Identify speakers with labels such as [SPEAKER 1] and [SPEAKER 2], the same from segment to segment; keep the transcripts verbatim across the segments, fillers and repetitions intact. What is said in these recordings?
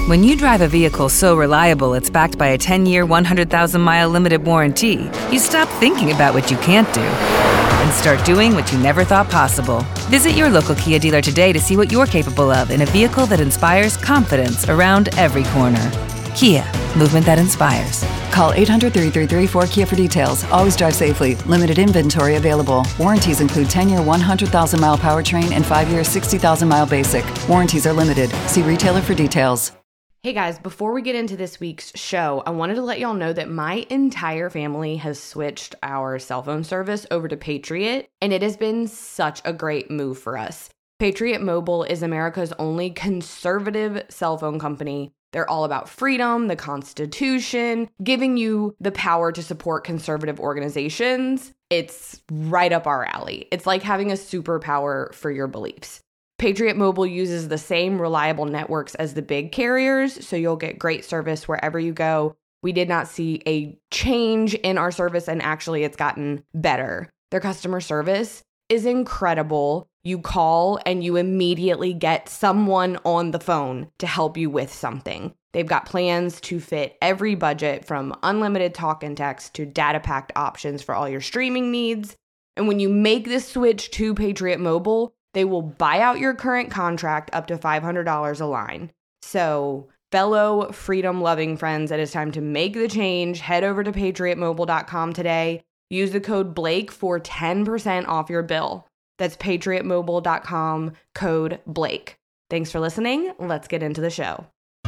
[SPEAKER 1] When you drive a vehicle so reliable it's backed by a ten-year, one hundred thousand mile limited warranty, you stop thinking about what you can't do and start doing what you never thought possible. Visit your local Kia dealer today to see what you're capable of in a vehicle that inspires confidence around every corner. Kia, movement that inspires.
[SPEAKER 2] Call eight hundred, three three three, four K I A for details. Always drive safely. Limited inventory available. Warranties include ten-year, one hundred thousand mile powertrain and five-year, sixty thousand mile basic. Warranties are limited. See retailer for details.
[SPEAKER 3] Hey guys, before we get into this week's show, I wanted to let y'all know that my entire family has switched our cell phone service over to Patriot, and it has been such a great move for us. Patriot Mobile is America's only conservative cell phone company. They're all about freedom, the Constitution, giving you the power to support conservative organizations. It's right up our alley. It's like having a superpower for your beliefs. Patriot Mobile uses the same reliable networks as the big carriers, so you'll get great service wherever you go. We did not see a change in our service, and actually it's gotten better. Their customer service is incredible. You call and you immediately get someone on the phone to help you with something. They've got plans to fit every budget, from unlimited talk and text to data-packed options for all your streaming needs. And when you make this switch to Patriot Mobile, they will buy out your current contract up to five hundred dollars a line. So, fellow freedom-loving friends, it is time to make the change. Head over to patriot mobile dot com today. Use the code Blake for ten percent off your bill. That's patriot mobile dot com, code Blake. Thanks for listening. Let's get into the show.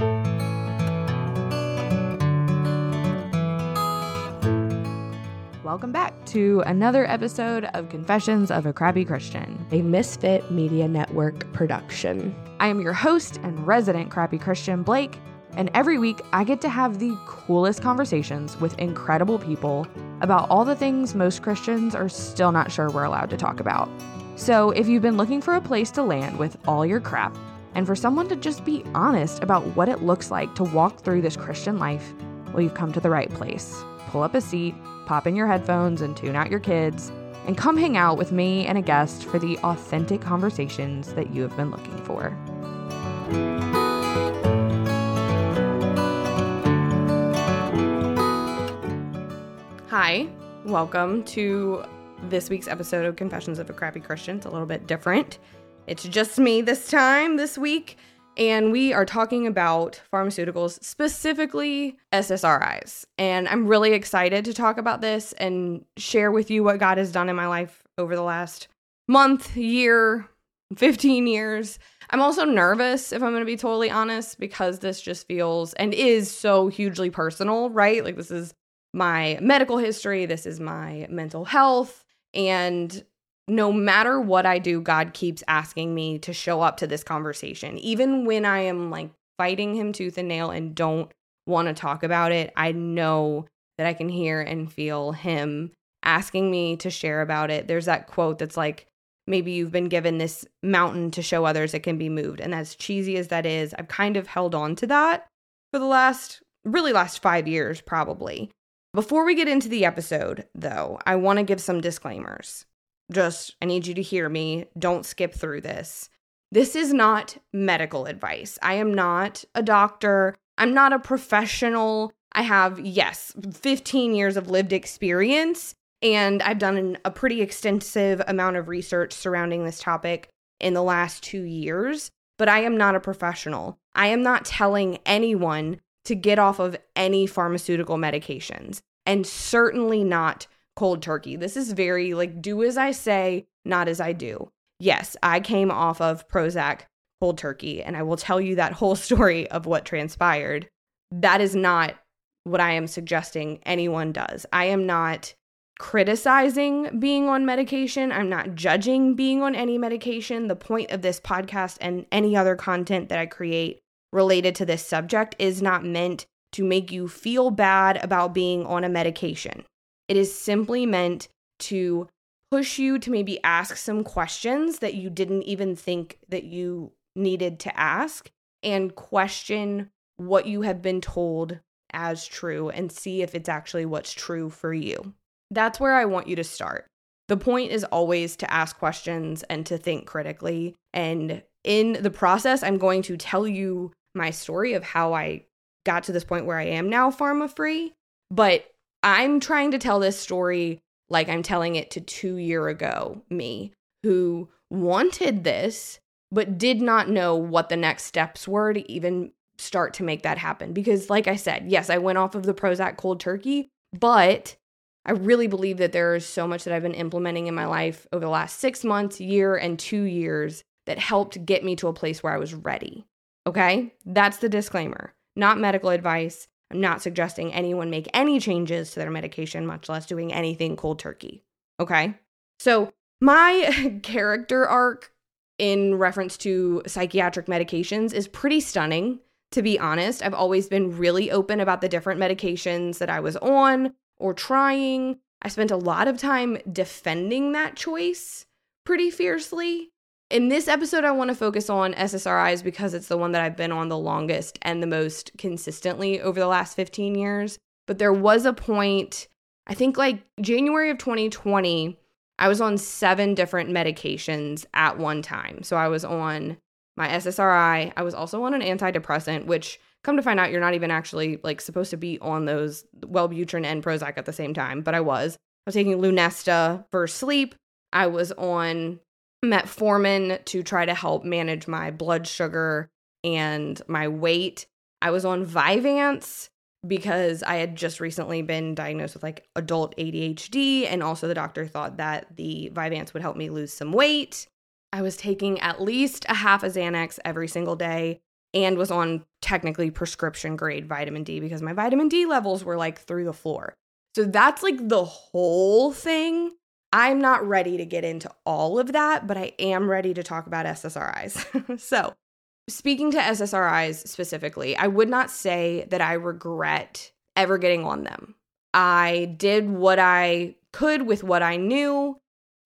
[SPEAKER 3] Welcome back to another episode of Confessions of a Crappy Christian, a Misfit Media Network production. I am your host and resident crappy Christian, Blake, and every week I get to have the coolest conversations with incredible people about all the things most Christians are still not sure we're allowed to talk about. So if you've been looking for a place to land with all your crap, and for someone to just be honest about what it looks like to walk through this Christian life, well, you've come to the right place. Pull up a seat, pop in your headphones and tune out your kids, and come hang out with me and a guest for the authentic conversations that you have been looking for. Hi, welcome to this week's episode of Confessions of a Crappy Christian. It's a little bit different. It's just me this time, this week, and we are talking about pharmaceuticals, specifically S S R Is. And I'm really excited to talk about this and share with you what God has done in my life over the last month, year, fifteen years. I'm also nervous, if I'm going to be totally honest, because this just feels and is so hugely personal, right? Like, this is my medical history, this is my mental health, and no matter what I do, God keeps asking me to show up to this conversation. Even when I am like fighting him tooth and nail and don't want to talk about it, I know that I can hear and feel him asking me to share about it. There's that quote that's like, maybe you've been given this mountain to show others it can be moved. And as cheesy as that is, I've kind of held on to that for the last, really last five years, probably. Before we get into the episode, though, I want to give some disclaimers. Just, I need you to hear me. Don't skip through this. This is not medical advice. I am not a doctor. I'm not a professional. I have, yes, fifteen years of lived experience, and I've done an, a pretty extensive amount of research surrounding this topic in the last two years, but I am not a professional. I am not telling anyone to get off of any pharmaceutical medications, and certainly not cold turkey. This is very like, do as I say, not as I do. Yes, I came off of Prozac cold turkey, and I will tell you that whole story of what transpired. That is not what I am suggesting anyone does. I am not criticizing being on medication. I'm not judging being on any medication. The point of this podcast and any other content that I create related to this subject is not meant to make you feel bad about being on a medication. It is simply meant to push you to maybe ask some questions that you didn't even think that you needed to ask, and question what you have been told as true and see if it's actually what's true for you. That's where I want you to start. The point is always to ask questions and to think critically. And in the process, I'm going to tell you my story of how I got to this point where I am now pharma free, but I'm trying to tell this story like I'm telling it to two year ago me, who wanted this, but did not know what the next steps were to even start to make that happen. Because like I said, yes, I went off of the Prozac cold turkey, but I really believe that there is so much that I've been implementing in my life over the last six months, year, and two years that helped get me to a place where I was ready. Okay? That's the disclaimer. Not medical advice. I'm not suggesting anyone make any changes to their medication, much less doing anything cold turkey. Okay? So my character arc in reference to psychiatric medications is pretty stunning, to be honest. I've always been really open about the different medications that I was on or trying. I spent a lot of time defending that choice pretty fiercely. In this episode, I want to focus on S S R Is because it's the one that I've been on the longest and the most consistently over the last fifteen years. But there was a point, I think like January of twenty twenty, I was on seven different medications at one time. So I was on my S S R I. I was also on an antidepressant, which come to find out you're not even actually like supposed to be on those, Wellbutrin and Prozac at the same time, but I was. I was taking Lunesta for sleep. I was on metformin to try to help manage my blood sugar and my weight. I was on Vyvanse because I had just recently been diagnosed with like adult A D H D, and also the doctor thought that the Vyvanse would help me lose some weight. I was taking at least a half a Xanax every single day and was on technically prescription grade vitamin D because my vitamin D levels were like through the floor. So that's like the whole thing. I'm not ready to get into all of that, but I am ready to talk about S S R Is. So, speaking to S S R Is specifically, I would not say that I regret ever getting on them. I did what I could with what I knew,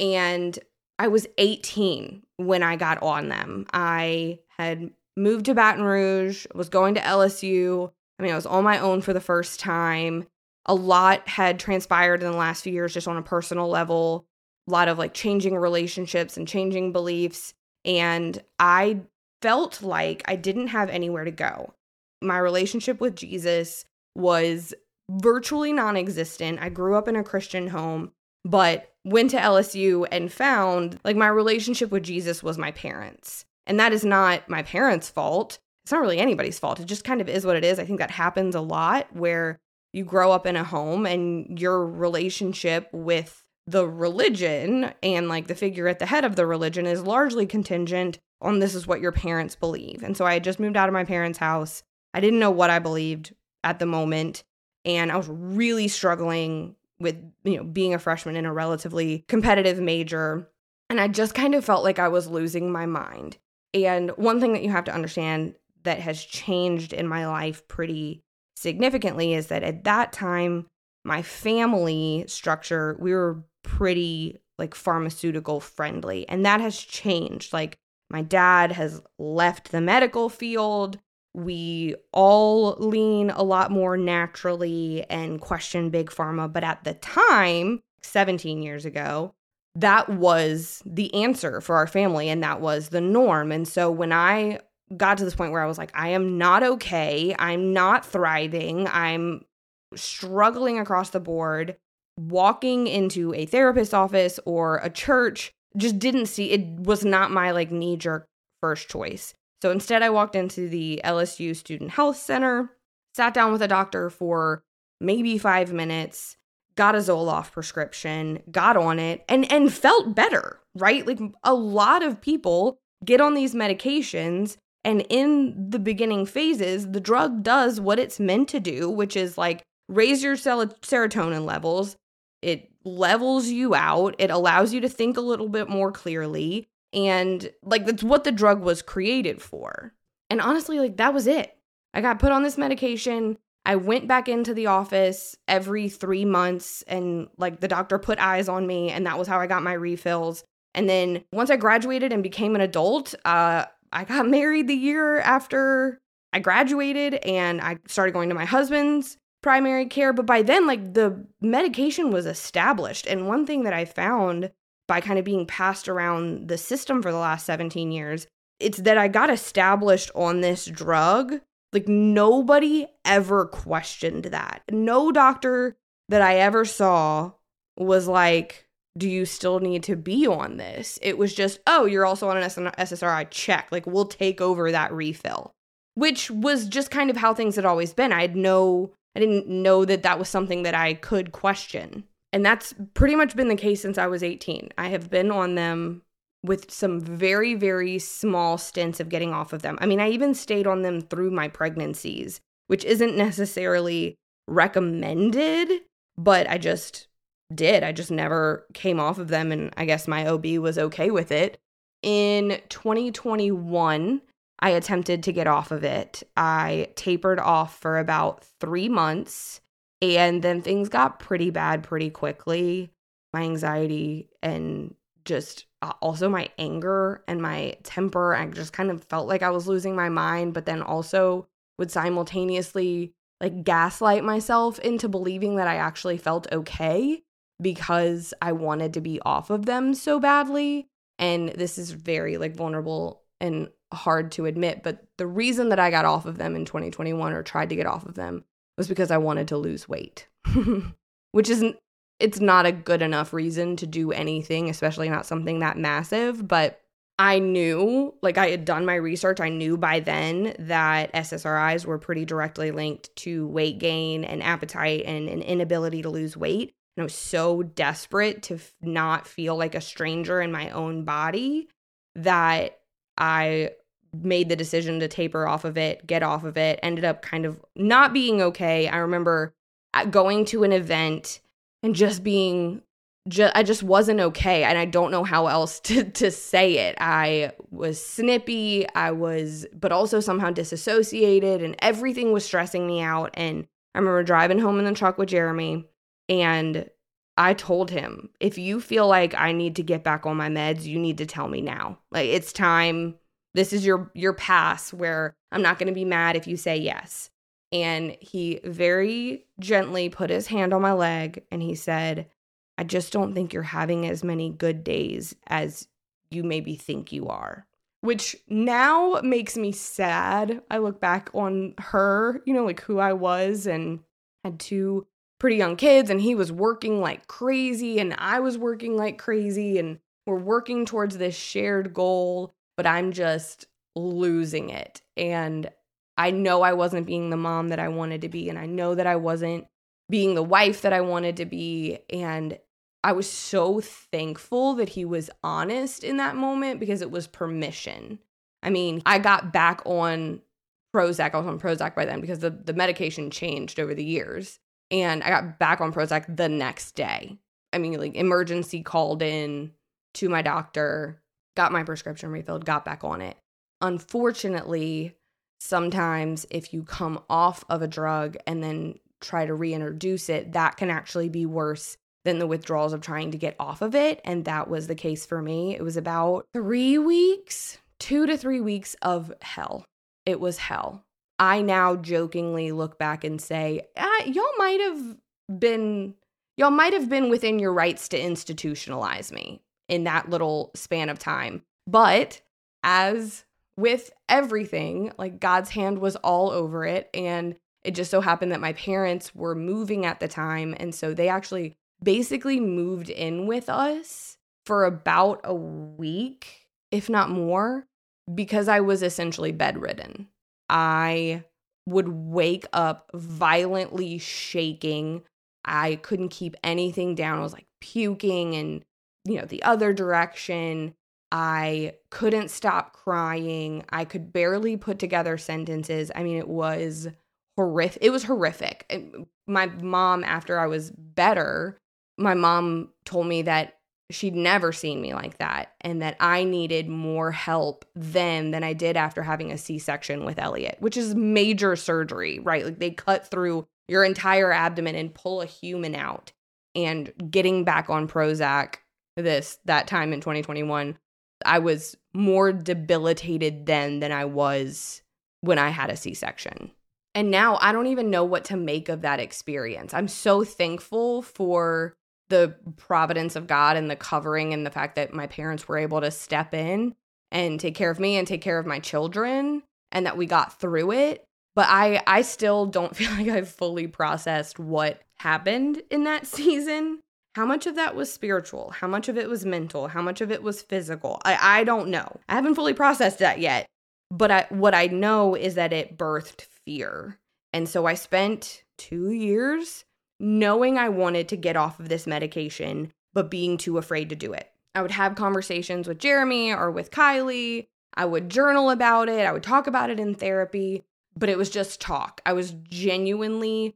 [SPEAKER 3] and I was eighteen when I got on them. I had moved to Baton Rouge, was going to L S U. I mean, I was on my own for the first time. A lot had transpired in the last few years just on a personal level, a lot of like changing relationships and changing beliefs. And I felt like I didn't have anywhere to go. My relationship with Jesus was virtually non-existent. I grew up in a Christian home, but went to L S U and found like my relationship with Jesus was my parents. And that is not my parents' fault. It's not really anybody's fault. It just kind of is what it is. I think that happens a lot where you grow up in a home and your relationship with the religion and like the figure at the head of the religion is largely contingent on this is what your parents believe. And so I had just moved out of my parents' house. I didn't know what I believed at the moment. And I was really struggling with, you know, being a freshman in a relatively competitive major. And I just kind of felt like I was losing my mind. And one thing that you have to understand that has changed in my life pretty significantly is that at that time, my family structure, we were pretty like pharmaceutical friendly, and that has changed. Like my dad has left the medical field. We all lean a lot more naturally and question big pharma. But at the time, seventeen years ago, that was the answer for our family, and that was the norm. And so when I got to this point where I was like, I am not okay. I'm not thriving. I'm struggling across the board. Walking into a therapist's office or a church just didn't see, it was not my like knee-jerk first choice. So instead I walked into the L S U Student Health Center, sat down with a doctor for maybe five minutes, got a Zoloft prescription, got on it, and and felt better, right? Like a lot of people get on these medications, and in the beginning phases, the drug does what it's meant to do, which is like raise your sel- serotonin levels. It levels you out. It allows you to think a little bit more clearly. And like that's what the drug was created for. And honestly, like that was it. I got put on this medication. I went back into the office every three months and like the doctor put eyes on me, and that was how I got my refills. And then once I graduated and became an adult, uh, I got married the year after I graduated, and I started going to my husband's primary care. But by then, like the medication was established. And one thing that I found by kind of being passed around the system for the last seventeen years, it's that I got established on this drug Like, nobody ever questioned that. No doctor that I ever saw was like, do you still need to be on this? It was just, oh, you're also on an S S R I, check. Like, we'll take over that refill, which was just kind of how things had always been. I had no, I didn't know that that was something that I could question. And that's pretty much been the case since I was eighteen. I have been on them with some very, very small stints of getting off of them. I mean, I even stayed on them through my pregnancies, which isn't necessarily recommended, but I just did. I just never came off of them, and I guess my O B was okay with it. In twenty twenty-one, I attempted to get off of it. I tapered off for about three months, and then things got pretty bad pretty quickly. My anxiety and just uh, also my anger and my temper, I just kind of felt like I was losing my mind, but then also would simultaneously like gaslight myself into believing that I actually felt okay because I wanted to be off of them so badly. And this is very like vulnerable and hard to admit, but the reason that I got off of them in twenty twenty-one or tried to get off of them was because I wanted to lose weight, which isn't, it's not a good enough reason to do anything, especially not something that massive. But I knew, like I had done my research, I knew by then that S S R Is were pretty directly linked to weight gain and appetite and an inability to lose weight. And I was so desperate to f- not feel like a stranger in my own body that I made the decision to taper off of it, get off of it, ended up kind of not being okay. I remember going to an event and just being, just, I just wasn't okay. And I don't know how else to, to say it. I was snippy, I was, but also somehow disassociated, and everything was stressing me out. And I remember driving home in the truck with Jeremy, and I told him, if you feel like I need to get back on my meds, you need to tell me now. Like, it's time. This is your, your pass where I'm not going to be mad if you say yes. And he very gently put his hand on my leg and he said, I just don't think you're having as many good days as you maybe think you are. Which now makes me sad. I look back on her, you know, like who I was, and had two pretty young kids, and he was working like crazy and I was working like crazy, and we're working towards this shared goal, but I'm just losing it. And I know I wasn't being the mom that I wanted to be, and I know that I wasn't being the wife that I wanted to be. And I was so thankful that he was honest in that moment, because it was permission. I mean, I got back on Prozac. I was on Prozac by then because the, the medication changed over the years. And I got back on Prozac the next day. I mean, like, emergency called in to my doctor, got my prescription refilled, got back on it. Unfortunately, sometimes if you come off of a drug and then try to reintroduce it, that can actually be worse than the withdrawals of trying to get off of it. And that was the case for me. It was about three weeks, two to three weeks of hell. It was hell. I now jokingly look back and say, ah, y'all might have been, y'all might have been within your rights to institutionalize me in that little span of time. But as with everything, like, God's hand was all over it. And it just so happened that my parents were moving at the time. And so they actually basically moved in with us for about a week, if not more, because I was essentially bedridden. I would wake up violently shaking. I couldn't keep anything down. I was like puking and, you know, the other direction. I couldn't stop crying. I could barely put together sentences. I mean, it was horrific. It was horrific. And my mom, after I was better, my mom told me that she'd never seen me like that, and that I needed more help then than I did after having a C-section with Elliot, which is major surgery, right? Like, they cut through your entire abdomen and pull a human out. And getting back on Prozac this that time in twenty twenty-one, I was more debilitated then than I was when I had a C-section. And now I don't even know what to make of that experience. I'm so thankful for the providence of God and the covering and the fact that my parents were able to step in and take care of me and take care of my children, and that we got through it. But I, I still don't feel like I've fully processed what happened in that season. How much of that was spiritual? How much of it was mental? How much of it was physical? I, I don't know. I haven't fully processed that yet. But I, what I know is that it birthed fear. And so I spent two years knowing I wanted to get off of this medication, but being too afraid to do it. I would have conversations with Jeremy or with Kylie. I would journal about it. I would talk about it in therapy, but it was just talk. I was genuinely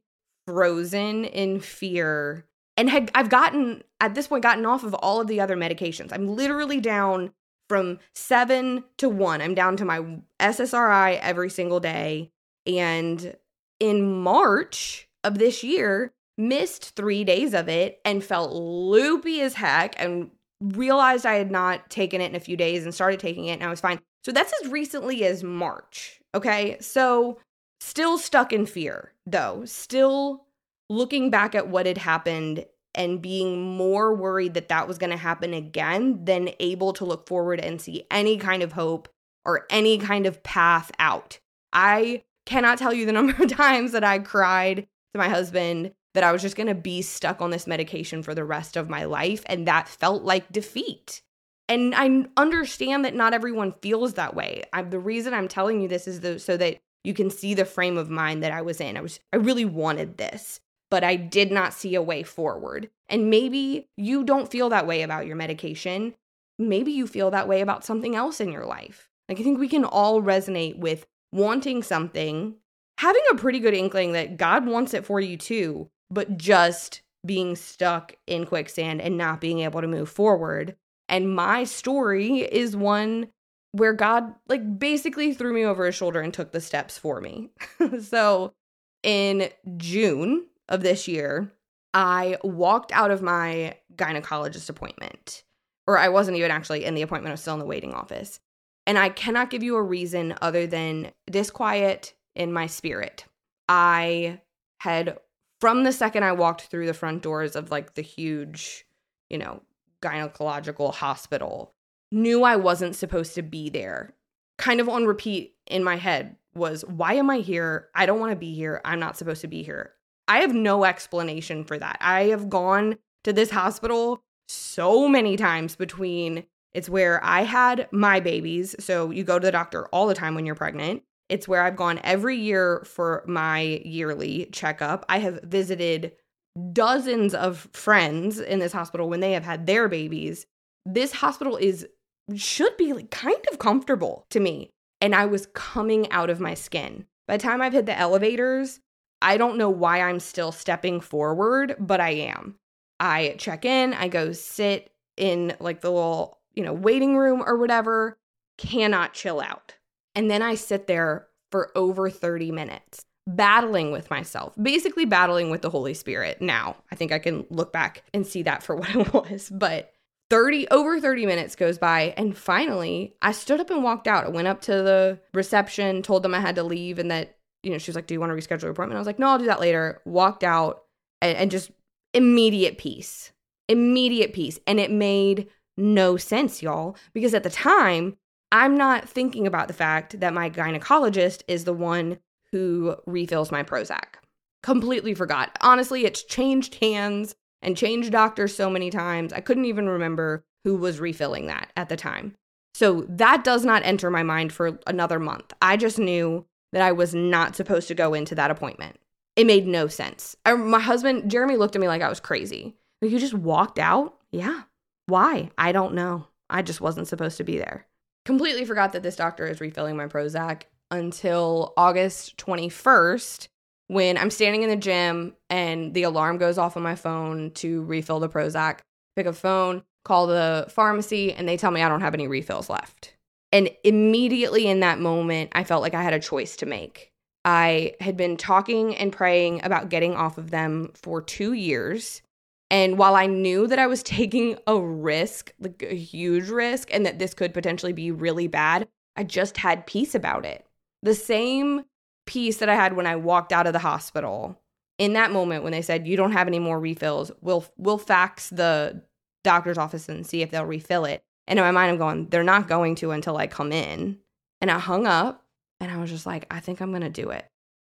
[SPEAKER 3] frozen in fear and had I've gotten, at this point, gotten off of all of the other medications. I'm literally down from seven to one. I'm down to my S S R I every single day. And in March of this year, missed three days of it and felt loopy as heck and realized I had not taken it in a few days and started taking it and I was fine. So that's as recently as March, okay? So still stuck in fear, though. Still looking back at what had happened and being more worried that that was going to happen again than able to look forward and see any kind of hope or any kind of path out. I cannot tell you the number of times that I cried to my husband that I was just going to be stuck on this medication for the rest of my life, and that felt like defeat. And I understand that not everyone feels that way. I, the reason I'm telling you this is the, so that you can see the frame of mind that I was in. I was I really wanted this, but I did not see a way forward. And maybe you don't feel that way about your medication. Maybe you feel that way about something else in your life. Like, I think we can all resonate with wanting something, having a pretty good inkling that God wants it for you too, but just being stuck in quicksand and not being able to move forward. And my story is one where God, like, basically threw me over his shoulder and took the steps for me. So in June of this year, I walked out of my gynecologist appointment, or I wasn't even actually in the appointment. I was still in the waiting office. And I cannot give you a reason other than disquiet in my spirit. I had, from the second I walked through the front doors of like the huge, you know, gynecological hospital, knew I wasn't supposed to be there. Kind of on repeat in my head was, why am I here? I don't want to be here. I'm not supposed to be here. I have no explanation for that. I have gone to this hospital so many times between it's where I had my babies. So you go to the doctor all the time when you're pregnant. It's where I've gone every year for my yearly checkup. I have visited dozens of friends in this hospital when they have had their babies. This hospital is should be like kind of comfortable to me. And I was coming out of my skin. By the time I've hit the elevators, I don't know why I'm still stepping forward, but I am. I check in, I go sit in like the little, you know, waiting room or whatever, cannot chill out. And then I sit there for over thirty minutes, battling with myself, basically battling with the Holy Spirit. Now, I think I can look back and see that for what it was, but thirty over thirty minutes goes by, and finally, I stood up and walked out. I went up to the reception, told them I had to leave, and that, you know, she was like, do you want to reschedule your appointment? I was like, no, I'll do that later. Walked out, and, and just immediate peace, immediate peace. And it made no sense, y'all, because at the time, I'm not thinking about the fact that my gynecologist is the one who refills my Prozac. Completely forgot. Honestly, it's changed hands and changed doctors so many times. I couldn't even remember who was refilling that at the time. So that does not enter my mind for another month. I just knew that I was not supposed to go into that appointment. It made no sense. I, my husband, Jeremy, looked at me like I was crazy. Like, you just walked out? Yeah. Why? I don't know. I just wasn't supposed to be there. Completely forgot that this doctor is refilling my Prozac until August twenty-first, when I'm standing in the gym and the alarm goes off on my phone to refill the Prozac. Pick up the phone, call the pharmacy, and they tell me I don't have any refills left. And immediately in that moment, I felt like I had a choice to make. I had been talking and praying about getting off of them for two years. And while I knew that I was taking a risk, like a huge risk, and that this could potentially be really bad, I just had peace about it. The same peace that I had when I walked out of the hospital. In that moment when they said, you don't have any more refills, we'll we'll fax the doctor's office and see if they'll refill it. And in my mind, I'm going, they're not going to until I come in. And I hung up and I was just like, I think I'm going to do it.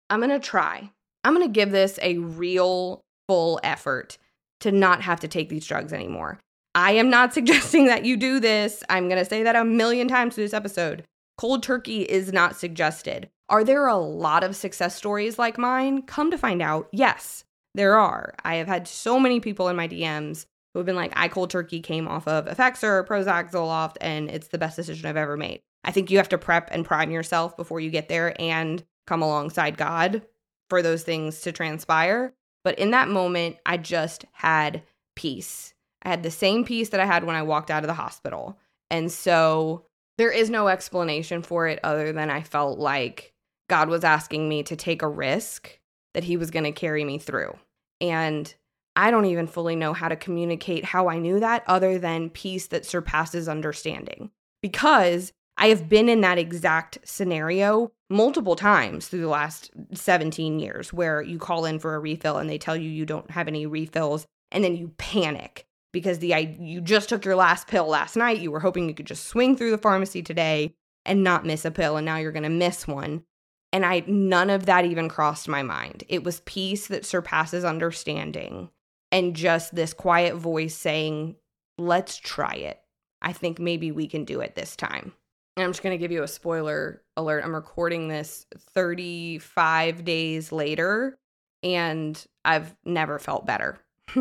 [SPEAKER 3] I'm going to try. I'm going to give this a real full effort to not have to take these drugs anymore. I am not suggesting that you do this. I'm going to say that a million times through this episode. Cold turkey is not suggested. Are there a lot of success stories like mine? Come to find out, yes, there are. I have had so many people in my D Ms who have been like, I cold turkey came off of Effexor, Prozac, Zoloft, and it's the best decision I've ever made. I think you have to prep and prime yourself before you get there and come alongside God for those things to transpire. But in that moment, I just had peace. I had the same peace that I had when I walked out of the hospital. And so there is no explanation for it other than I felt like God was asking me to take a risk that he was going to carry me through. And I don't even fully know how to communicate how I knew that other than peace that surpasses understanding. Because I have been in that exact scenario multiple times through the last seventeen years where you call in for a refill and they tell you you don't have any refills and then you panic because the you just took your last pill last night. You were hoping you could just swing through the pharmacy today and not miss a pill, and now you're going to miss one. And I none of that even crossed my mind. It was peace that surpasses understanding and just this quiet voice saying, let's try it. I think maybe we can do it this time. And I'm just going to give you a spoiler alert. I'm recording this thirty-five days later, and I've never felt better.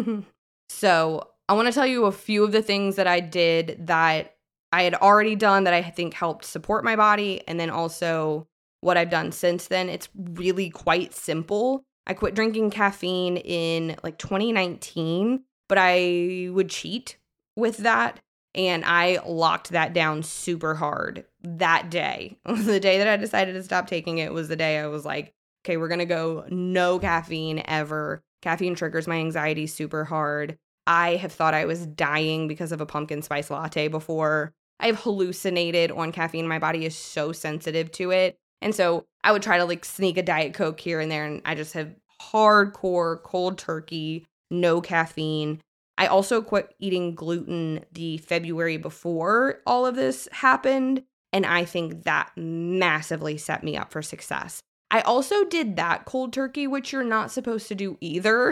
[SPEAKER 3] So I want to tell you a few of the things that I did that I had already done that I think helped support my body, and then also what I've done since then. It's really quite simple. I quit drinking caffeine in like twenty nineteen, but I would cheat with that. And I locked that down super hard that day. The day that I decided to stop taking it was the day I was like, okay, we're going to go no caffeine ever. Caffeine triggers my anxiety super hard. I have thought I was dying because of a pumpkin spice latte before. I have hallucinated on caffeine. My body is so sensitive to it. And so I would try to like sneak a Diet Coke here and there. And I just have hardcore cold turkey, no caffeine. I also quit eating gluten the February before all of this happened, and I think that massively set me up for success. I also did that cold turkey, which you're not supposed to do either.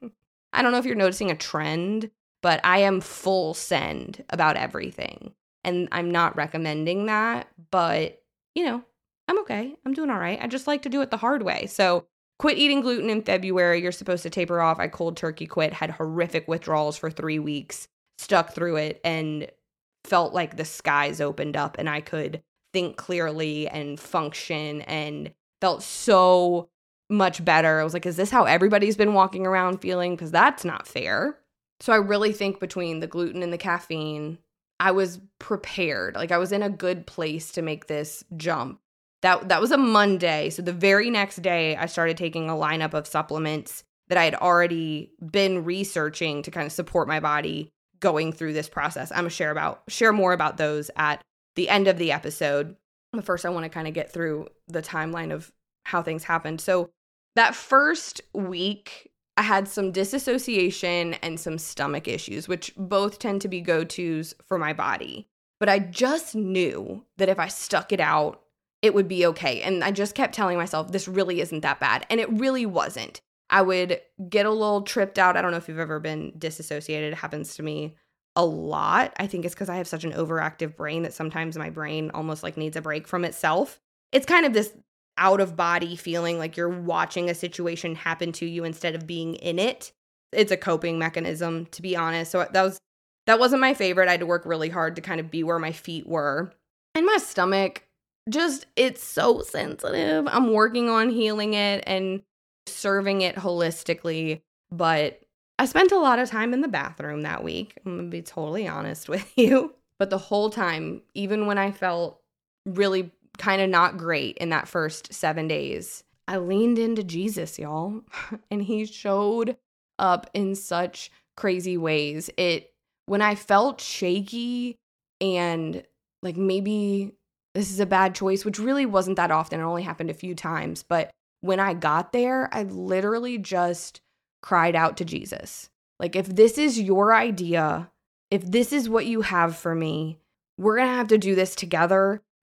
[SPEAKER 3] I don't know if you're noticing a trend, but I am full send about everything, and I'm not recommending that, but, you know, I'm okay. I'm doing all right. I just like to do it the hard way. So quit eating gluten in February. You're supposed to taper off. I cold turkey quit, had horrific withdrawals for three weeks, stuck through it, and felt like the skies opened up and I could think clearly and function and felt so much better. I was like, is this how everybody's been walking around feeling? Because that's not fair. So I really think between the gluten and the caffeine, I was prepared. Like I was in a good place to make this jump. That that was a Monday. So the very next day, I started taking a lineup of supplements that I had already been researching to kind of support my body going through this process. I'm going to share about share more about those at the end of the episode. But first, I want to kind of get through the timeline of how things happened. So that first week, I had some disassociation and some stomach issues, which both tend to be go-tos for my body. But I just knew that if I stuck it out, it would be okay. And I just kept telling myself, this really isn't that bad. And it really wasn't. I would get a little tripped out. I don't know if you've ever been disassociated. It happens to me a lot. I think it's because I have such an overactive brain that sometimes my brain almost like needs a break from itself. It's kind of this out of body feeling like you're watching a situation happen to you instead of being in it. It's a coping mechanism, to be honest. So that was that wasn't my favorite. I had to work really hard to kind of be where my feet were. And my stomach, just, it's so sensitive. I'm working on healing it and serving it holistically, but I spent a lot of time in the bathroom that week. I'm going to be totally honest with you. But the whole time, even when I felt really kind of not great in that first seven days, I leaned into Jesus, y'all. And he showed up in such crazy ways. It, when I felt shaky and like maybe this is a bad choice, which really wasn't that often. It only happened a few times. But when I got there, I literally just cried out to Jesus. Like, if this is your idea, if this is what you have for me, we're going to have to do this together.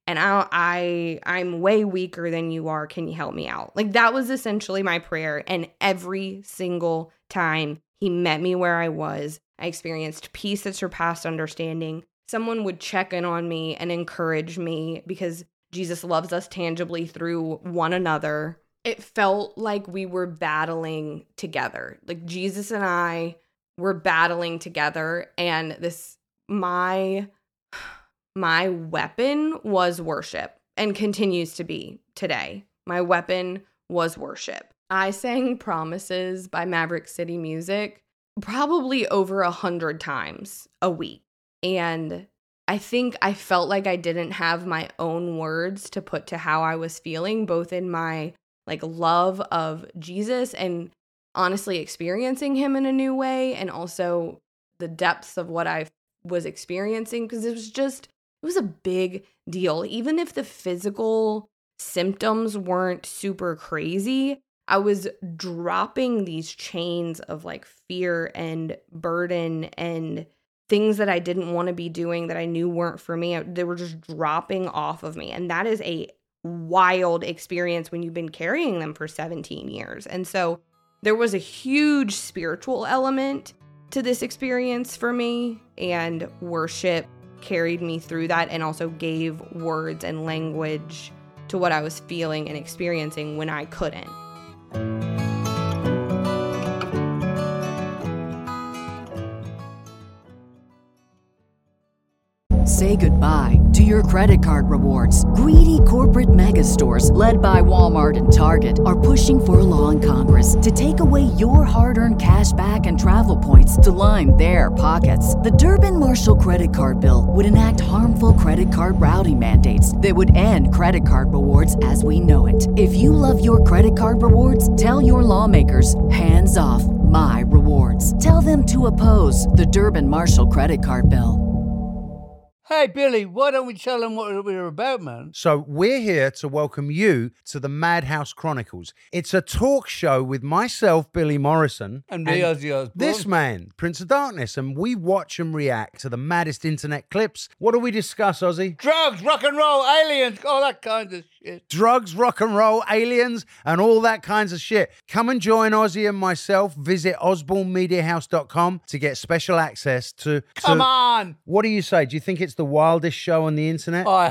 [SPEAKER 3] and I, I I'm way weaker than you are. Can you help me out? Like, that was essentially my prayer. And every single time he met me where I was, I experienced peace that surpassed understanding. Someone would check in on me and encourage me because Jesus loves us tangibly through one another. It felt like we were battling together. Like, Jesus and I were battling together, and this my my weapon was worship, and continues to be today. My weapon was worship. I sang Promises by Maverick City Music probably over a hundred times a week. And I think I felt like I didn't have my own words to put to how I was feeling, both in my like love of Jesus and honestly experiencing him in a new way, and also the depths of what I was experiencing, because it was just, it was a big deal. Even if the physical symptoms weren't super crazy, I was dropping these chains of like fear and burden and things that I didn't want to be doing that I knew weren't for me. They were just dropping off of me. And that is a wild experience when you've been carrying them for seventeen years. And so there was a huge spiritual element to this experience for me, and worship carried me through that and also gave words and language to what I was feeling and experiencing when I couldn't.
[SPEAKER 4] Say goodbye to your credit card rewards. Greedy corporate mega stores, led by Walmart and Target, are pushing for a law in Congress to take away your hard-earned cash back and travel points to line their pockets. The Durbin-Marshall credit card bill would enact harmful credit card routing mandates that would end credit card rewards as we know it. If you love your credit card rewards, tell your lawmakers, hands off my rewards. Tell them to oppose the Durbin-Marshall credit card bill.
[SPEAKER 5] Hey, Billy, why don't we tell them what we're about, man?
[SPEAKER 6] So we're here to welcome you to the Madhouse Chronicles. It's a talk show with myself, Billy Morrison.
[SPEAKER 5] And me, Ozzy Osbourne.
[SPEAKER 6] This man, Prince of Darkness. And we watch and react to the maddest internet clips. What do we discuss, Ozzy?
[SPEAKER 5] Drugs, rock and roll, aliens, all that kind of shit.
[SPEAKER 6] Drugs, rock and roll, aliens, and all that kinds of shit. Come and join Ozzy and myself. Visit osborne media house dot com to get special access to... to
[SPEAKER 5] Come on!
[SPEAKER 6] What do you say? Do you think it's the wildest show on the internet?
[SPEAKER 5] Oh.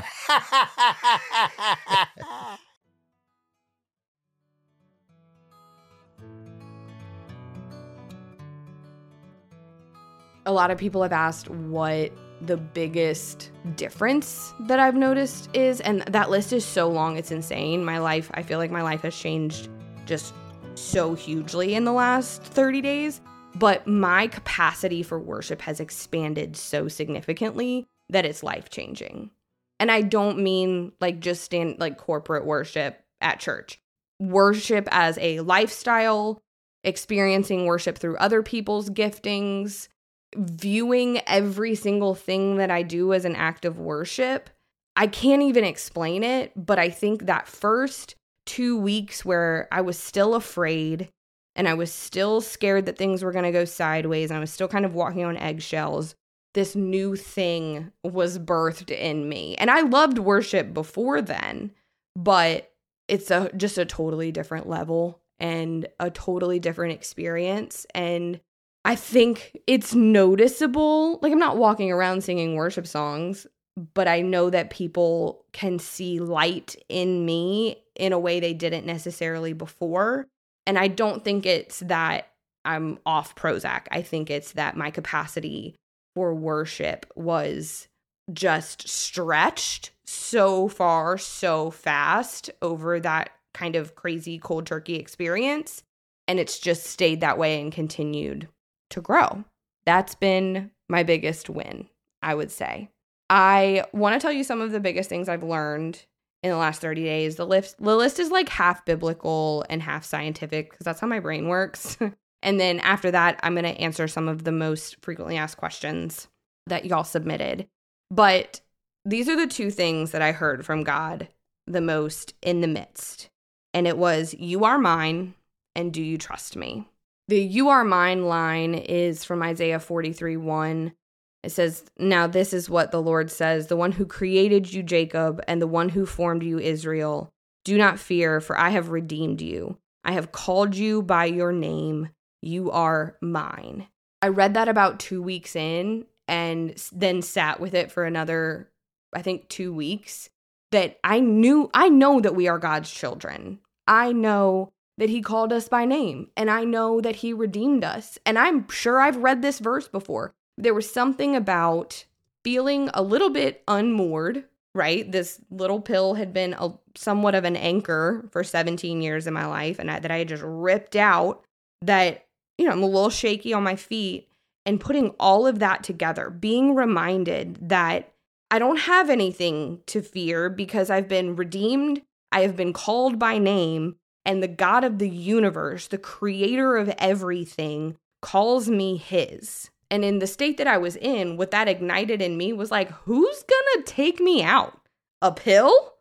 [SPEAKER 3] A lot of people have asked what the biggest difference that I've noticed is, and that list is so long, it's insane. My life, I feel like my life has changed just so hugely in the last thirty days, but my capacity for worship has expanded so significantly that it's life-changing. And I don't mean like just stand like corporate worship at church. Worship as a lifestyle, experiencing worship through other people's giftings, viewing every single thing that I do as an act of worship. I can't even explain it, but I think that first two weeks where I was still afraid and I was still scared that things were going to go sideways and I was still kind of walking on eggshells, this new thing was birthed in me. And I loved worship before then, but it's a just a totally different level and a totally different experience. And I think it's noticeable. Like, I'm not walking around singing worship songs, but I know that people can see light in me in a way they didn't necessarily before. And I don't think it's that I'm off Prozac. I think it's that my capacity for worship was just stretched so far, so fast over that kind of crazy cold turkey experience. And it's just stayed that way and continued to grow. That's been my biggest win, I would say. I want to tell you some of the biggest things I've learned in the last thirty days. The list, the list is like half biblical and half scientific because that's how my brain works. And then after that, I'm going to answer some of the most frequently asked questions that y'all submitted. But these are the two things that I heard from God the most in the midst. And it was, "You are mine, and do you trust me?" The "you are mine" line is from Isaiah forty-three one. It says, now this is what the Lord says, the one who created you, Jacob, and the one who formed you, Israel. Do not fear, for I have redeemed you. I have called you by your name. You are mine. I read that about two weeks in and then sat with it for another, I think, two weeks. That I knew, I know that we are God's children. I know that he called us by name, and I know that he redeemed us. And I'm sure I've read this verse before. There was something about feeling a little bit unmoored, right? This little pill had been a, somewhat of an anchor for seventeen years in my life, and I, that I had just ripped out, that, you know, I'm a little shaky on my feet, and putting all of that together, being reminded that I don't have anything to fear because I've been redeemed, I have been called by name, and the God of the universe, the creator of everything, calls me his. And in the state that I was in, what that ignited in me was like, who's gonna take me out? A pill?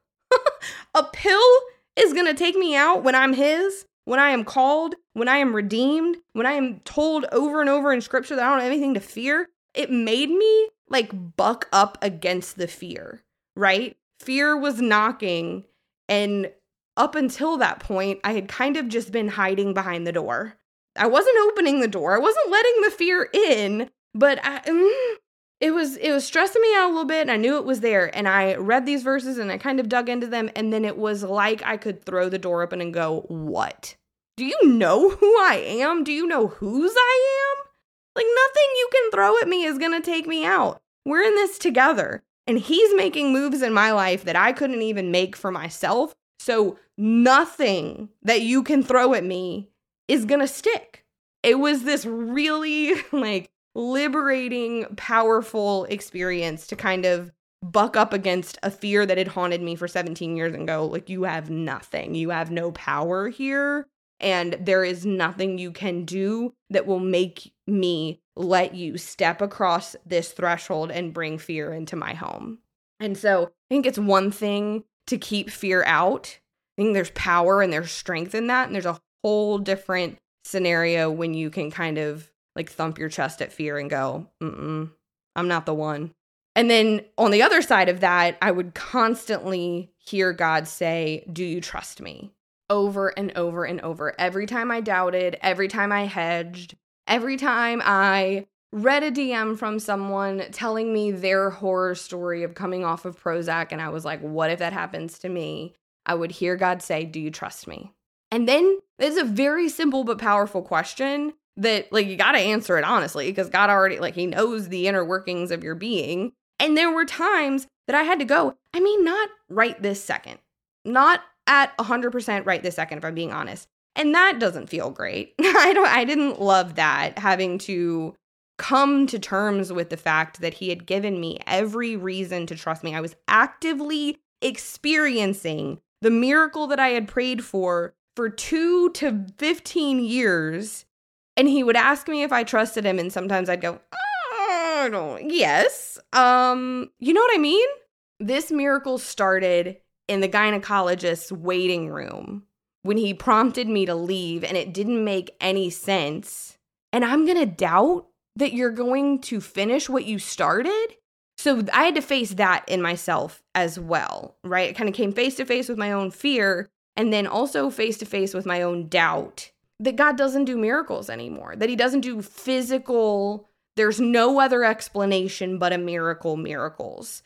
[SPEAKER 3] A pill is gonna take me out when I'm his? When I am called? When I am redeemed? When I am told over and over in scripture that I don't have anything to fear? It made me like buck up against the fear, right? Fear was knocking, and up until that point, I had kind of just been hiding behind the door. I wasn't opening the door. I wasn't letting the fear in, but I, mm, it was it was stressing me out a little bit, and I knew it was there. And I read these verses, and I kind of dug into them, and then it was like I could throw the door open and go, what? Do you know who I am? Do you know whose I am? Like, nothing you can throw at me is going to take me out. We're in this together, and he's making moves in my life that I couldn't even make for myself. So nothing that you can throw at me is gonna stick. It was this really like liberating, powerful experience to kind of buck up against a fear that had haunted me for seventeen years and go, like, you have nothing. You have no power here. And there is nothing you can do that will make me let you step across this threshold and bring fear into my home. And so I think it's one thing to keep fear out. I think there's power and there's strength in that. And there's a whole different scenario when you can kind of like thump your chest at fear and go, mm-mm, I'm not the one. And then on the other side of that, I would constantly hear God say, do you trust me? Over and over and over. Every time I doubted, every time I hedged, every time I read a D M from someone telling me their horror story of coming off of Prozac, and I was like, what if that happens to me? I would hear God say, do you trust me? And then it's a very simple but powerful question that, like, you got to answer it honestly, because God already, like, he knows the inner workings of your being. And there were times that I had to go, I mean, not right this second, not at one hundred percent right this second, if I'm being honest. And that doesn't feel great. I don't, I didn't love that, having to come to terms with the fact that he had given me every reason to trust me. I was actively experiencing the miracle that I had prayed for for two to fifteen years. And he would ask me if I trusted him. And sometimes I'd go, I don't, yes. Um, you know what I mean? This miracle started in the gynecologist's waiting room when he prompted me to leave, and it didn't make any sense. And I'm going to doubt that you're going to finish what you started? So I had to face that in myself as well, right? It kind of came face to face with my own fear, and then also face to face with my own doubt that God doesn't do miracles anymore, that he doesn't do physical, there's no other explanation but a miracle miracles.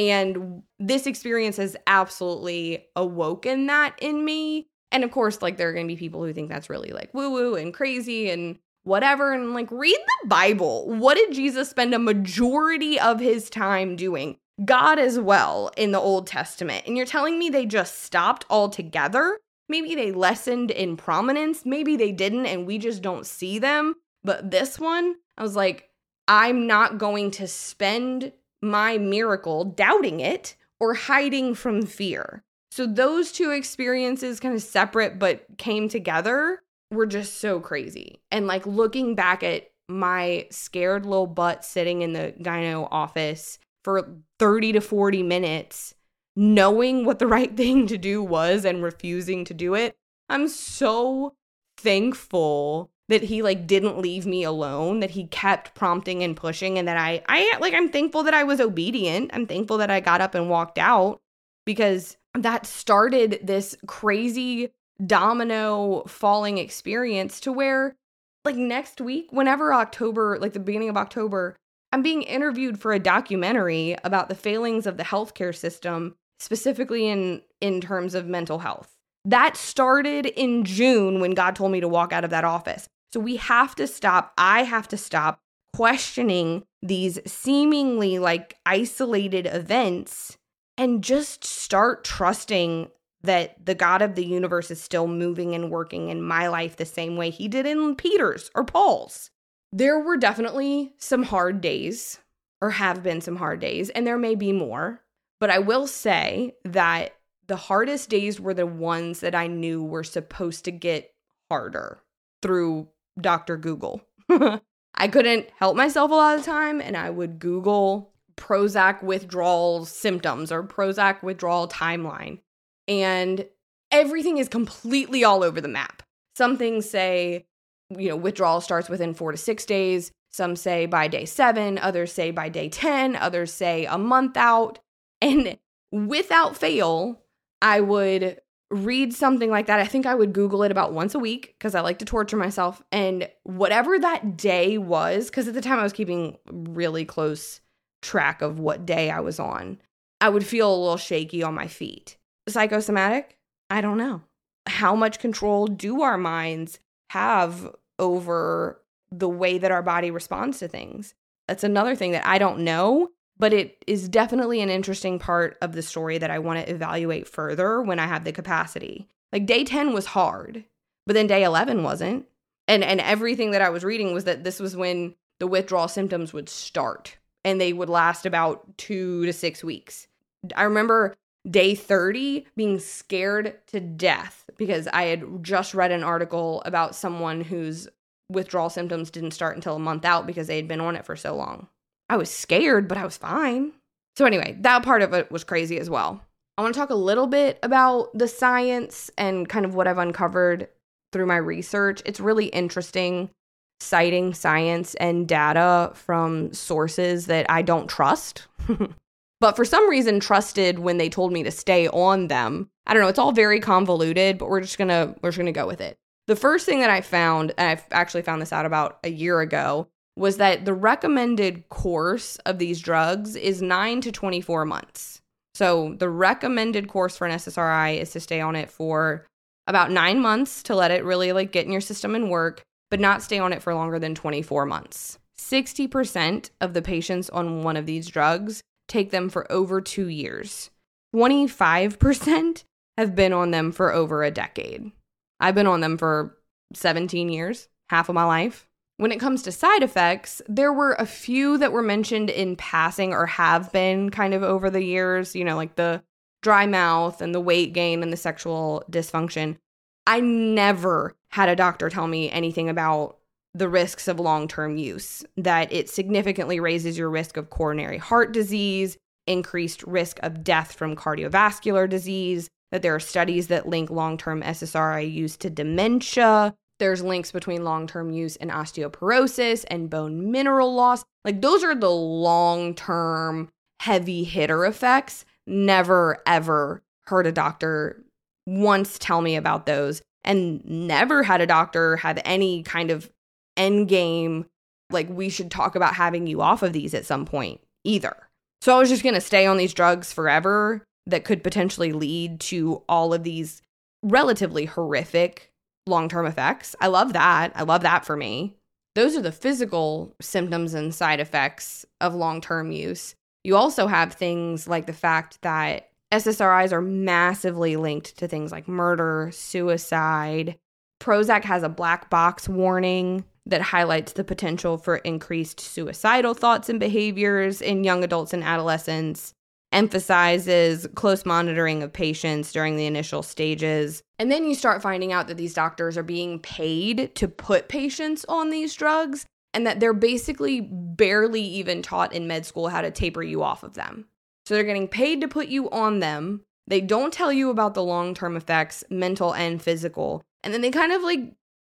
[SPEAKER 3] And this experience has absolutely awoken that in me. And of course, like, there are going to be people who think that's really like woo woo and crazy and whatever. And like, read the Bible. What did Jesus spend a majority of his time doing? God as well in the Old Testament. And you're telling me they just stopped altogether? Maybe they lessened in prominence. Maybe they didn't, and we just don't see them. But this one, I was like, I'm not going to spend my miracle doubting it or hiding from fear. So those two experiences, kind of separate but came together, were just so crazy. And like, looking back at my scared little butt sitting in the gyno office for thirty to forty minutes, knowing what the right thing to do was and refusing to do it, I'm so thankful that he like didn't leave me alone, that he kept prompting and pushing, and that I, I like, I'm thankful that I was obedient. I'm thankful that I got up and walked out, because that started this crazy domino falling experience to where like next week, whenever October, like the beginning of October, I'm being interviewed for a documentary about the failings of the healthcare system, specifically in, in terms of mental health. That started in June when God told me to walk out of that office. So we have to stop. I have to stop questioning these seemingly like isolated events and just start trusting that the God of the universe is still moving and working in my life the same way he did in Peter's or Paul's. There were definitely some hard days, or have been some hard days, and there may be more. But I will say that the hardest days were the ones that I knew were supposed to get harder through Doctor Google. I couldn't help myself a lot of the time, and I would Google Prozac withdrawal symptoms or Prozac withdrawal timeline. And everything is completely all over the map. Some things say, you know, withdrawal starts within four to six days. Some say by day seven. Others say by day ten. Others say a month out. And without fail, I would read something like that. I think I would Google it about once a week because I like to torture myself. And whatever that day was, because at the time I was keeping really close track of what day I was on, I would feel a little shaky on my feet. Psychosomatic? I don't know. How much control do our minds have over the way that our body responds to things? That's another thing that I don't know, but it is definitely an interesting part of the story that I want to evaluate further when I have the capacity. Like day ten was hard, but then day eleven wasn't. And and everything that I was reading was that this was when the withdrawal symptoms would start, and they would last about two to six weeks. I remember day thirty being scared to death because I had just read an article about someone whose withdrawal symptoms didn't start until a month out because they had been on it for so long. I was scared, but I was fine. So anyway, that part of it was crazy as well. I want to talk a little bit about the science and kind of what I've uncovered through my research. It's really interesting citing science and data from sources that I don't trust. But for some reason trusted when they told me to stay on them. I don't know, it's all very convoluted, but we're just gonna we're just gonna go with it. The first thing that I found, and I've actually found this out about a year ago, was that the recommended course of these drugs is nine to twenty-four months. So the recommended course for an S S R I is to stay on it for about nine months to let it really like get in your system and work, but not stay on it for longer than twenty-four months. sixty percent of the patients on one of these drugs take them for over two years. twenty-five percent have been on them for over a decade. I've been on them for seventeen years, half of my life. When it comes to side effects, there were a few that were mentioned in passing or have been kind of over the years, you know, like the dry mouth and the weight gain and the sexual dysfunction. I never had a doctor tell me anything about the risks of long-term use, that it significantly raises your risk of coronary heart disease, increased risk of death from cardiovascular disease, that there are studies that link long-term S S R I use to dementia. There's links between long-term use and osteoporosis and bone mineral loss. Like those are the long-term heavy hitter effects. Never, ever heard a doctor once tell me about those, and never had a doctor have any kind of end game, like we should talk about having you off of these at some point either. So I was just going to stay on these drugs forever that could potentially lead to all of these relatively horrific long-term effects. I love that. I love that for me. Those are the physical symptoms and side effects of long-term use. You also have things like the fact that S S R Is are massively linked to things like murder, suicide. Prozac has a black box warning that highlights the potential for increased suicidal thoughts and behaviors in young adults and adolescents, emphasizes close monitoring of patients during the initial stages. And then you start finding out that these doctors are being paid to put patients on these drugs, and that they're basically barely even taught in med school how to taper you off of them. So they're getting paid to put you on them. They don't tell you about the long-term effects, mental and physical. And then they kind of like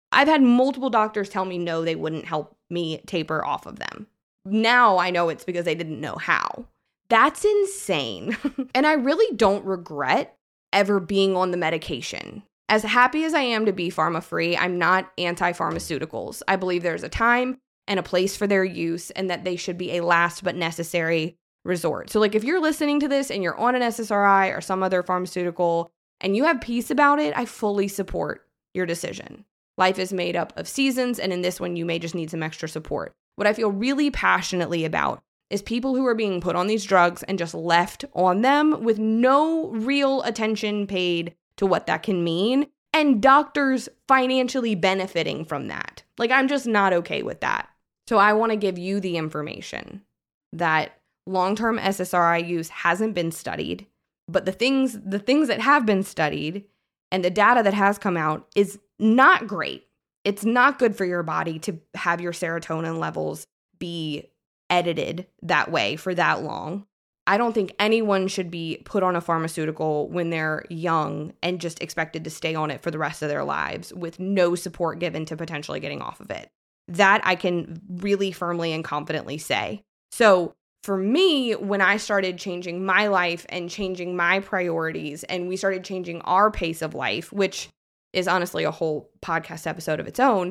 [SPEAKER 3] I've had multiple doctors tell me no, they wouldn't help me taper off of them. Now I know it's because they didn't know how. That's insane. And I really don't regret ever being on the medication. As happy as I am to be pharma-free, I'm not anti-pharmaceuticals. I believe there's a time and a place for their use and that they should be a last but necessary resort. So like if you're listening to this and you're on an S S R I or some other pharmaceutical and you have peace about it, I fully support your decision. Life is made up of seasons, and in this one, you may just need some extra support. What I feel really passionately about is people who are being put on these drugs and just left on them with no real attention paid to what that can mean, and doctors financially benefiting from that. Like, I'm just not okay with that. So I want to give you the information that long-term S S R I use hasn't been studied, but the things the things that have been studied and the data that has come out is not great. It's not good for your body to have your serotonin levels be edited that way for that long. I don't think anyone should be put on a pharmaceutical when they're young and just expected to stay on it for the rest of their lives with no support given to potentially getting off of it. That I can really firmly and confidently say. So for me, when I started changing my life and changing my priorities, and we started changing our pace of life, which is honestly a whole podcast episode of its own,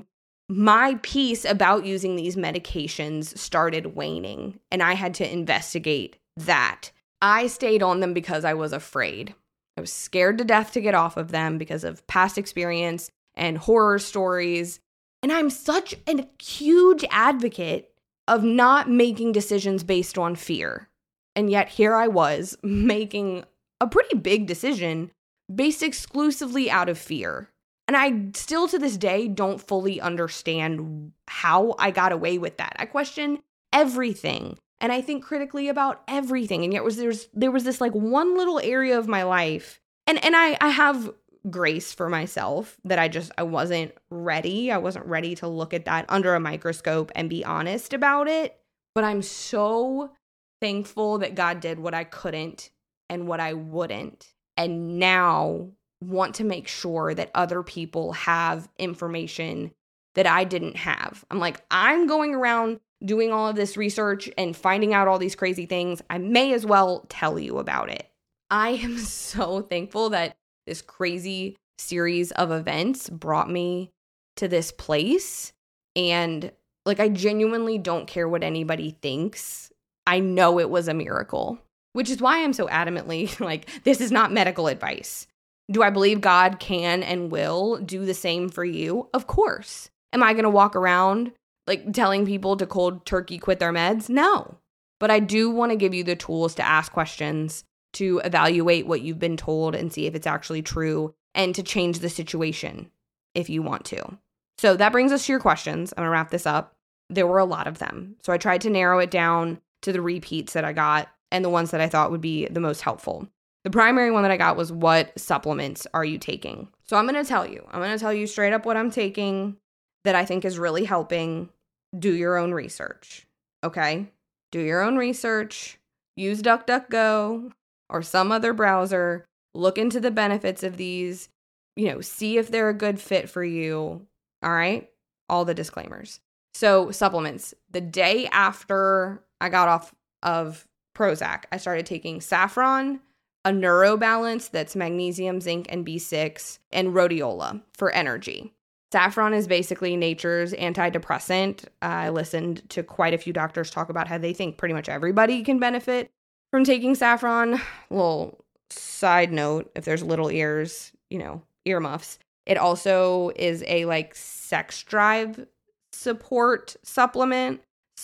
[SPEAKER 3] my piece about using these medications started waning, and I had to investigate that. I stayed on them because I was afraid. I was scared to death to get off of them because of past experience and horror stories. And I'm such a huge advocate of not making decisions based on fear. And yet here I was making a pretty big decision based exclusively out of fear. And I still to this day don't fully understand how I got away with that. I question everything. And I think critically about everything. And yet was there's there was this like one little area of my life. And and I, I have grace for myself that I just I wasn't ready. I wasn't ready to look at that under a microscope and be honest about it. But I'm so thankful that God did what I couldn't and what I wouldn't. And now want to make sure that other people have information that I didn't have. I'm like, I'm going around doing all of this research and finding out all these crazy things. I may as well tell you about it. I am so thankful that this crazy series of events brought me to this place. And like, I genuinely don't care what anybody thinks. I know it was a miracle, which is why I'm so adamantly like, this is not medical advice. Do I believe God can and will do the same for you? Of course. Am I going to walk around like telling people to cold turkey quit their meds? No. But I do want to give you the tools to ask questions, to evaluate what you've been told and see if it's actually true, and to change the situation if you want to. So that brings us to your questions. I'm going to wrap this up. There were a lot of them. So I tried to narrow it down to the repeats that I got and the ones that I thought would be the most helpful. The primary one that I got was, what supplements are you taking? So I'm going to tell you. I'm going to tell you straight up what I'm taking that I think is really helping. Do your own research, okay? Do your own research. Use DuckDuckGo or some other browser. Look into the benefits of these. You know, see if they're a good fit for you, all right? All the disclaimers. So supplements. The day after I got off of Prozac, I started taking Saffron, a NeuroBalance that's magnesium, zinc, and B six, and Rhodiola for energy. Saffron is basically nature's antidepressant. Uh, I listened to quite a few doctors talk about how they think pretty much everybody can benefit from taking saffron. Little side note, if there's little ears, you know, earmuffs. It also is a like sex drive support supplement.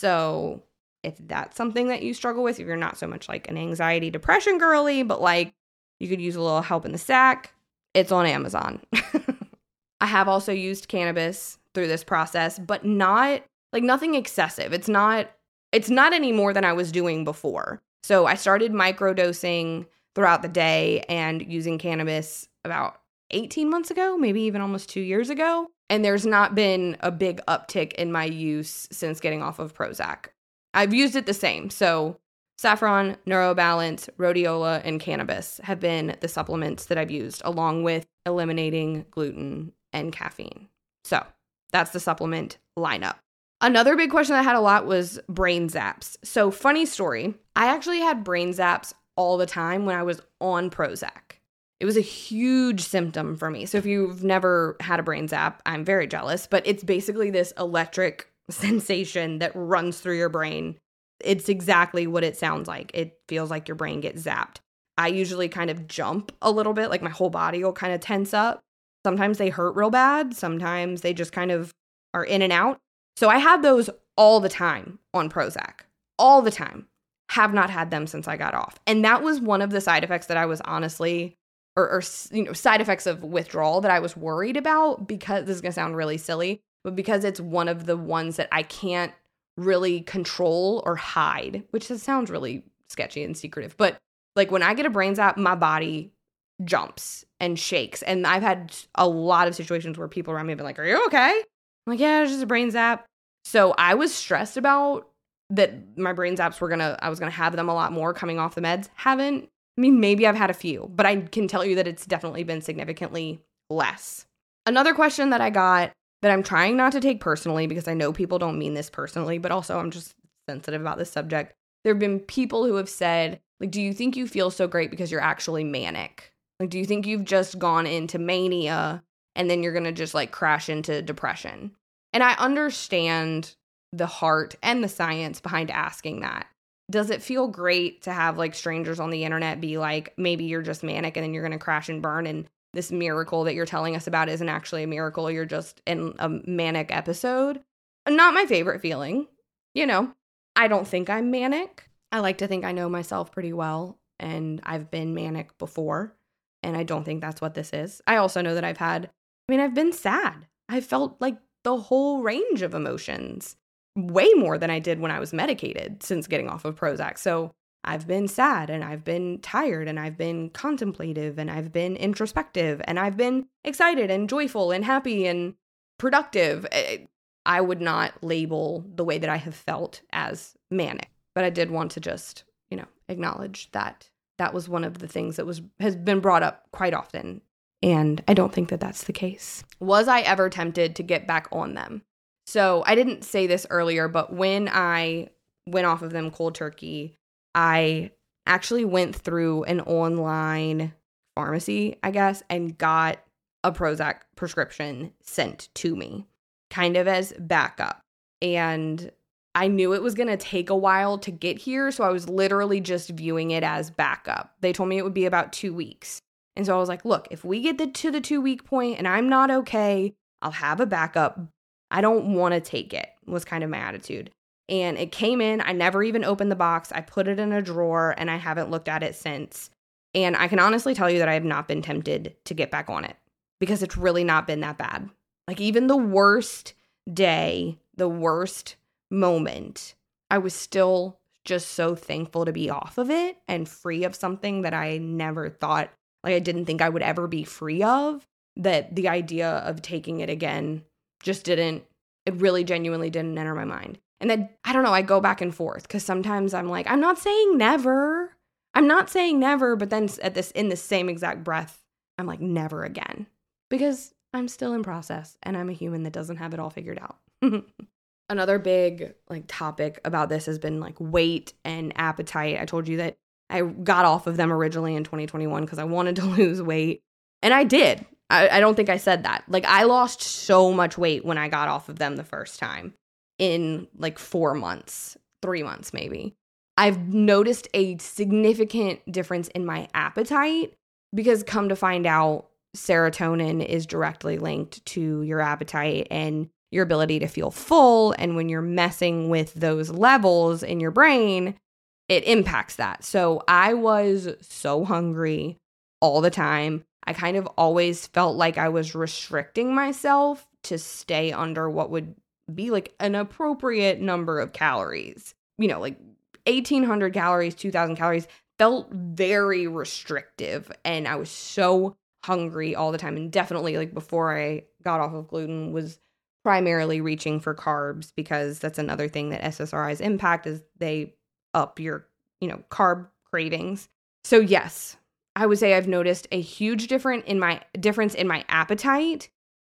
[SPEAKER 3] So if that's something that you struggle with, if you're not so much like an anxiety, depression girly, but like you could use a little help in the sack, it's on Amazon. I have also used cannabis through this process, but not like nothing excessive. It's not, it's not any more than I was doing before. So I started microdosing throughout the day and using cannabis about eighteen months ago, maybe even almost two years ago. And there's not been a big uptick in my use since getting off of Prozac. I've used it the same. So saffron, NeuroBalance, Rhodiola, and cannabis have been the supplements that I've used, along with eliminating gluten and caffeine. So That's the supplement lineup. Another big question that I had a lot was brain zaps. So funny story, I actually had brain zaps all the time when I was on Prozac. It was a huge symptom for me. So if you've never had a brain zap, I'm very jealous, but it's basically this electric sensation that runs through your brain. It's exactly what it sounds like. It feels like your brain gets zapped. I usually kind of jump a little bit, like my whole body will kind of tense up. Sometimes they hurt real bad. Sometimes they just kind of are in and out. So I had those all the time on Prozac, all the time. Have not had them since I got off. And that was one of the side effects that I was honestly, or, or you know, side effects of withdrawal that I was worried about, because this is going to sound really silly, but because it's one of the ones that I can't really control or hide, which sounds really sketchy and secretive. But like when I get a brain zap, my body jumps and shakes. And I've had a lot of situations where people around me have been like, "Are you okay?" I'm like, "Yeah, it's just a brain zap." So I was stressed about that my brain zaps were gonna, I was gonna have them a lot more coming off the meds. Haven't, I mean, maybe I've had a few, but I can tell you that it's definitely been significantly less. Another question that I got that I'm trying not to take personally, because I know people don't mean this personally, but also I'm just sensitive about this subject. There have been people who have said, like, do you think you feel so great because you're actually manic? Like, do you think you've just gone into mania and then you're going to just like crash into depression? And I understand the heart and the science behind asking that. Does it feel great to have like strangers on the internet be like, maybe you're just manic and then you're going to crash and burn, and this miracle that you're telling us about isn't actually a miracle, you're just in a manic episode? Not my favorite feeling. You know, I don't think I'm manic. I like to think I know myself pretty well, and I've been manic before, and I don't think that's what this is. I also know that I've had, I mean, I've been sad. I felt like the whole range of emotions, way more than I did when I was medicated since getting off of Prozac. So I've been sad, and I've been tired, and I've been contemplative, and I've been introspective, and I've been excited and joyful and happy and productive. I would not label the way that I have felt as manic, but I did want to just, you know, acknowledge that that was one of the things that was has been brought up quite often. And I don't think that that's the case. Was I ever tempted to get back on them? So I didn't say this earlier, but when I went off of them cold turkey, I actually went through an online pharmacy, I guess, and got a Prozac prescription sent to me, kind of as backup. And I knew it was going to take a while to get here, so I was literally just viewing it as backup. They told me it would be about two weeks. And so I was like, look, if we get the, to the two-week point and I'm not okay, I'll have a backup. I don't want to take it, was kind of my attitude. And it came in. I never even opened the box. I put it in a drawer, and I haven't looked at it since. And I can honestly tell you that I have not been tempted to get back on it, because it's really not been that bad. Like, even the worst day, the worst moment, I was still just so thankful to be off of it and free of something that I never thought, like I didn't think I would ever be free of, that the idea of taking it again just didn't, it really genuinely didn't enter my mind. And then, I don't know, I go back and forth, because sometimes I'm like, I'm not saying never. I'm not saying never, but then at this in the same exact breath, I'm like, never again. Because I'm still in process, and I'm a human that doesn't have it all figured out. Another big like topic about this has been like weight and appetite. I told you that I got off of them originally in twenty twenty-one because I wanted to lose weight. And I did. I, I don't think I said that. Like, I lost so much weight when I got off of them the first time in like four months, three months maybe. I've noticed a significant difference in my appetite, because come to find out, serotonin is directly linked to your appetite and your ability to feel full. And when you're messing with those levels in your brain, it impacts that. So I was so hungry all the time. I kind of always felt like I was restricting myself to stay under what would be like an appropriate number of calories. You know, like eighteen hundred calories, two thousand calories felt very restrictive. And I was so hungry all the time. And definitely, like, before I got off of gluten, was primarily reaching for carbs, because that's another thing that S S R Is impact, is they up your, you know, carb cravings. So yes, I would say I've noticed a huge difference in my difference in my appetite,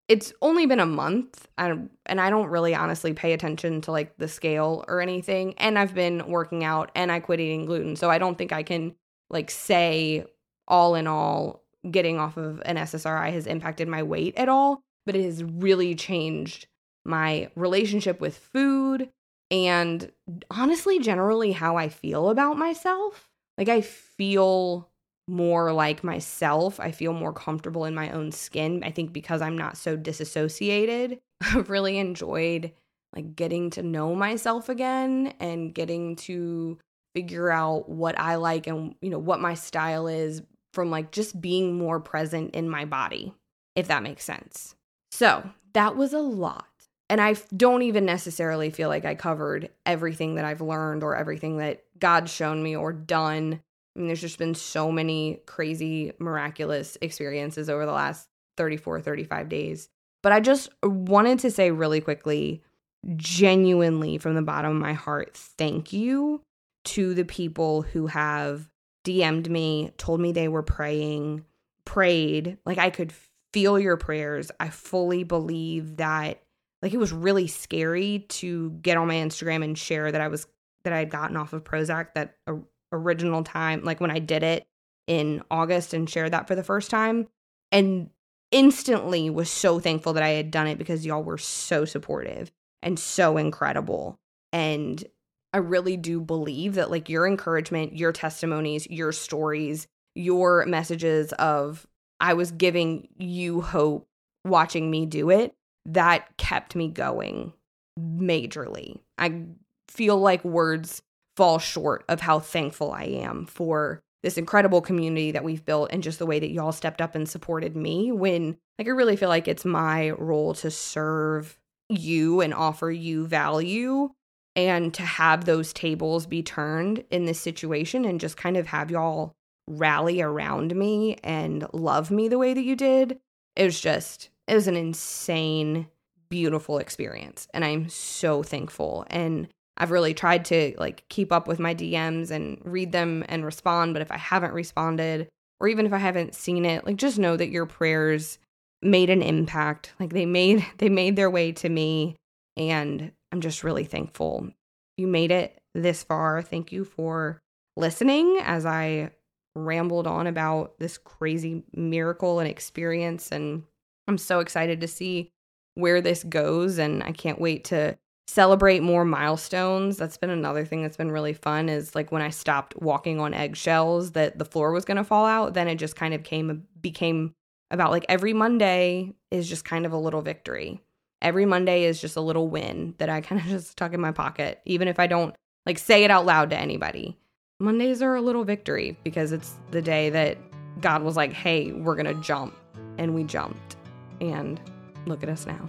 [SPEAKER 3] it's only been a month, and I don't really honestly pay attention to like the scale or anything. And I've been working out and I quit eating gluten. So I don't think I can like say all in all, getting off of an S S R I has impacted my weight at all, but it has really changed my relationship with food and honestly, generally how I feel about myself. Like I feel more like myself. I feel more comfortable in my own skin. I think because I'm not so disassociated. I've really enjoyed like getting to know myself again and getting to figure out what I like and, you know, what my style is from like just being more present in my body, if that makes sense. So that was a lot. And I don't even necessarily feel like I covered everything that I've learned or everything that God's shown me or done. I mean, there's just been so many crazy, miraculous experiences over the last thirty-four, thirty-five days. But I just wanted to say really quickly, genuinely from the bottom of my heart, thank you to the people who have D M'd me, told me they were praying, prayed. Like I could feel your prayers. I fully believe that. Like it was really scary to get on my Instagram and share that I was that I had gotten off of Prozac that uh, original time, like when I did it in August and shared that for the first time, and instantly was so thankful that I had done it because y'all were so supportive and so incredible. And I really do believe that like your encouragement, your testimonies, your stories, your messages of I was giving you hope watching me do it, that kept me going majorly. I feel like words fall short of how thankful I am for this incredible community that we've built and just the way that y'all stepped up and supported me when like I really feel like it's my role to serve you and offer you value and to have those tables be turned in this situation and just kind of have y'all rally around me and love me the way that you did. It was just, it was an insane, beautiful experience. And I'm so thankful. And I've really tried to like keep up with my D Ms and read them and respond. But if I haven't responded, or even if I haven't seen it, like just know that your prayers made an impact. Like they made, they made their way to me. And I'm just really thankful. You made it this far. Thank you for listening as I rambled on about this crazy miracle and experience. And I'm so excited to see where this goes. And I can't wait to celebrate more milestones. That's been another thing that's been really fun is like when I stopped walking on eggshells that the floor was going to fall out, then it just kind of came became about like every Monday is just kind of a little victory. Every Monday is just a little win that I kind of just tuck in my pocket, even if I don't like say it out loud to anybody. Mondays are a little victory because it's the day that God was like, hey, we're going to jump. And we jumped. And look at us now.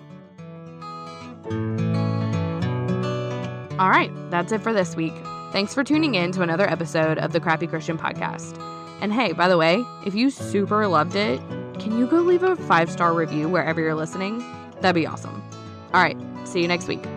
[SPEAKER 7] All right, that's it for this week. Thanks for tuning in to another episode of the Crappy Christian Podcast. And hey, by the way, if you super loved it, can you go leave a five-star review wherever you're listening? That'd be awesome. All right, see you next week.